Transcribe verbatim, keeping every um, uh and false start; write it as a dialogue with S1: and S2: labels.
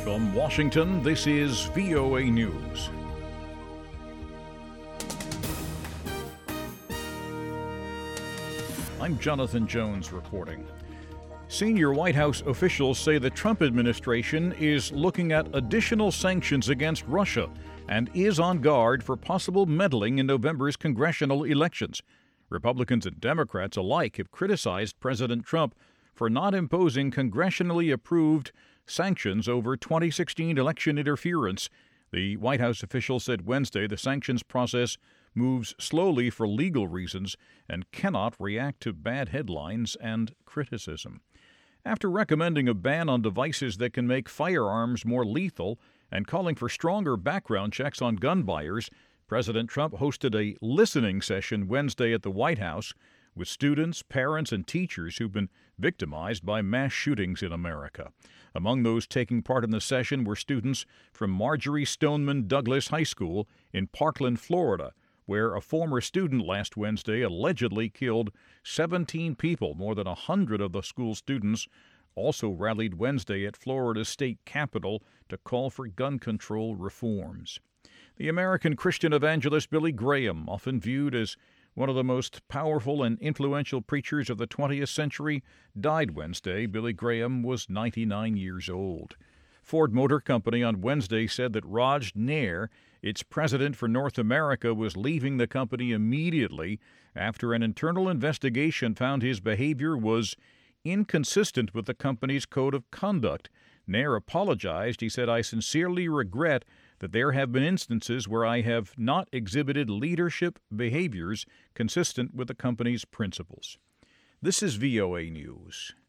S1: From Washington, this is V O A News. I'm Jonathan Jones reporting. Senior White House officials say the Trump administration is looking at additional sanctions against Russia and is on guard for possible meddling in November's congressional elections. Republicans and Democrats alike have criticized President Trump for not imposing congressionally approved sanctions over twenty sixteen election interference. The White House official said Wednesday the sanctions process moves slowly for legal reasons and cannot react to bad headlines and criticism. After recommending a ban on devices that can make firearms more lethal and calling for stronger background checks on gun buyers, President Trump hosted a listening session Wednesday at the White House with students, parents, and teachers who've been victimized by mass shootings in America. Among those taking part in the session were students from Marjory Stoneman Douglas High School in Parkland, Florida, where a former student last Wednesday allegedly killed seventeen people. More than one hundred of the school students also rallied Wednesday at Florida's state capitol to call for gun control reforms. The American Christian evangelist Billy Graham, often viewed as one of the most powerful and influential preachers of the twentieth century, died Wednesday. Billy Graham was ninety-nine years old. Ford Motor Company on Wednesday said that Raj Nair, its president for North America, was leaving the company immediately after an internal investigation found his behavior was inconsistent with the company's code of conduct. Nair apologized. He said, "I sincerely regret that there have been instances where I have not exhibited leadership behaviors consistent with the company's principles." This is V O A News.